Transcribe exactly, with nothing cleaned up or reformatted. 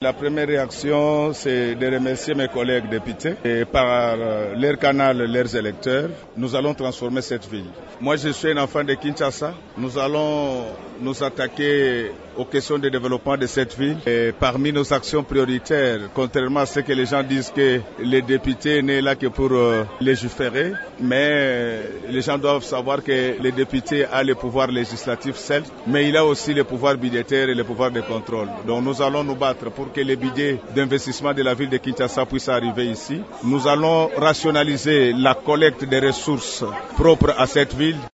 La première réaction, c'est de remercier mes collègues députés et par leur canal, leurs électeurs, nous allons transformer cette ville. Moi, je suis un enfant de Kinshasa. Nous allons nous attaquer aux questions de développement de cette ville. Et parmi nos actions prioritaires, contrairement à ce que les gens disent que les députés n'est là que pour euh, légiférer, mais les gens doivent savoir que les députés ont le pouvoir législatif, certes, mais il a aussi le pouvoir budgétaire et le pouvoir de contrôle. Donc nous allons nous battre pour que les budgets d'investissement de la ville de Kinshasa puissent arriver ici. Nous allons rationaliser la collecte des ressources propres à cette ville.